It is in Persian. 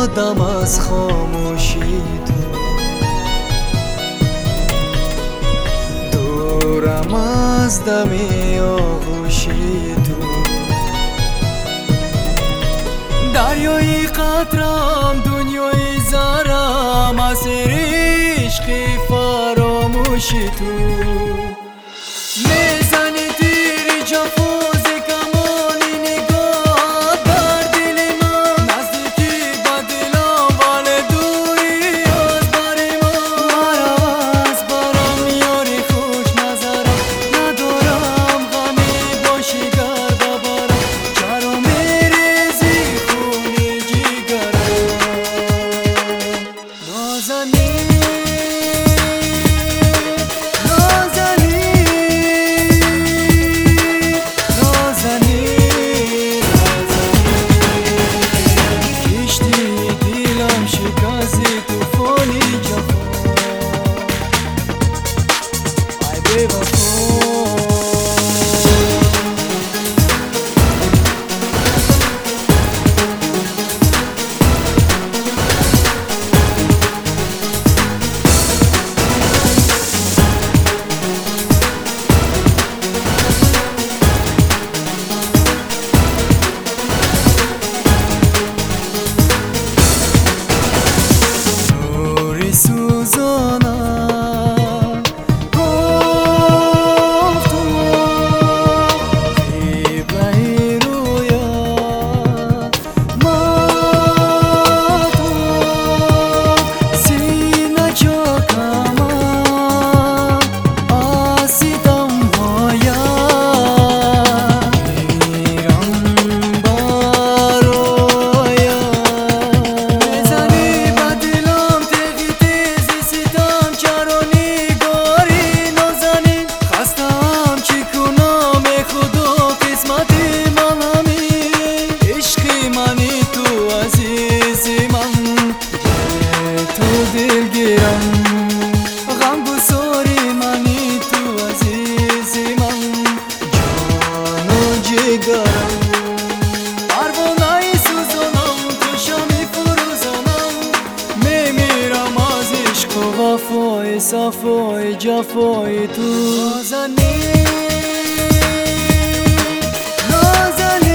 دم از خاموشی تو، دورم از دمی آغوشی تو، دریای قطرم دنیای زرم اسیر عشق فراموشی تو، میزنی تیر جفاز کمانی نگاه بر دل من، نزدیکی با دلم ولی دوری از بر من، مرا از برم یاری خوش نظرم، ندارم غمی باشی گر ببرم، چرا میریزی خونی جگرم نازنین پروانه‌ای سوزانم تو شمع فروزانم، میمیرم از عشق و وفای صفای جفای تو، نازنین نازنین.